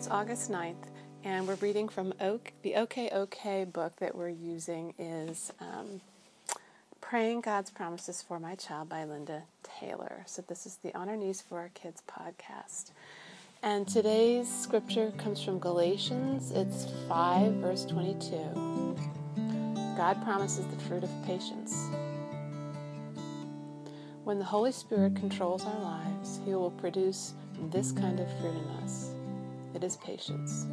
It's August 9th, and we're reading from the OK book that we're using is Praying God's Promises for My Child by Linda Taylor. So this is the On Our Knees for Our Kids podcast. And today's scripture comes from Galatians. It's 5, verse 22. God promises the fruit of patience. When the Holy Spirit controls our lives, He will produce this kind of fruit in us. It is patience.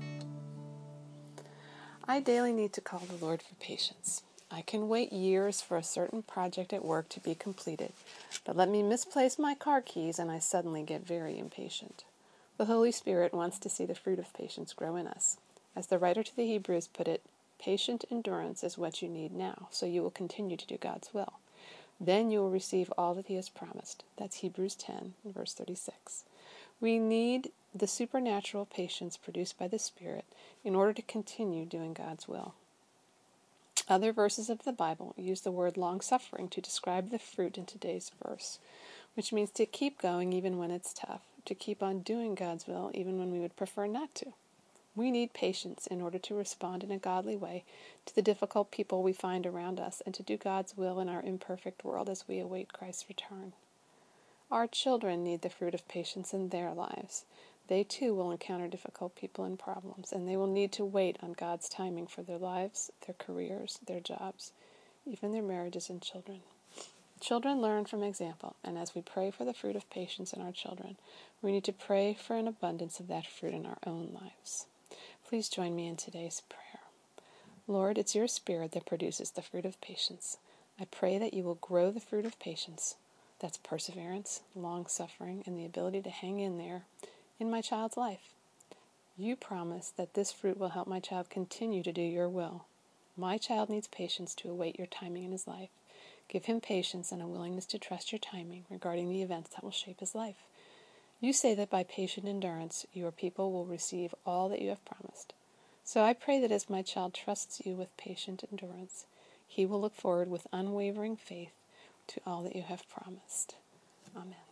I daily need to call the Lord for patience. I can wait years for a certain project at work to be completed, but let me misplace my car keys and I suddenly get very impatient. The Holy Spirit wants to see the fruit of patience grow in us. As the writer to the Hebrews put it, patient endurance is what you need now, so you will continue to do God's will. Then you will receive all that He has promised. That's Hebrews 10, verse 36. We need the supernatural patience produced by the Spirit in order to continue doing God's will. Other verses of the Bible use the word long-suffering to describe the fruit in today's verse, which means to keep going even when it's tough, to keep on doing God's will even when we would prefer not to. We need patience in order to respond in a godly way to the difficult people we find around us and to do God's will in our imperfect world as we await Christ's return. Our children need the fruit of patience in their lives. They too will encounter difficult people and problems, and they will need to wait on God's timing for their lives, their careers, their jobs, even their marriages and children. Children learn from example, and as we pray for the fruit of patience in our children, we need to pray for an abundance of that fruit in our own lives. Please join me in today's prayer. Lord, it's your Spirit that produces the fruit of patience. I pray that you will grow the fruit of patience. That's perseverance, long-suffering, and the ability to hang in there in my child's life. You promise that this fruit will help my child continue to do your will. My child needs patience to await your timing in his life. Give him patience and a willingness to trust your timing regarding the events that will shape his life. You say that by patient endurance, your people will receive all that you have promised. So I pray that as my child trusts you with patient endurance, he will look forward with unwavering faith to all that you have promised. Amen.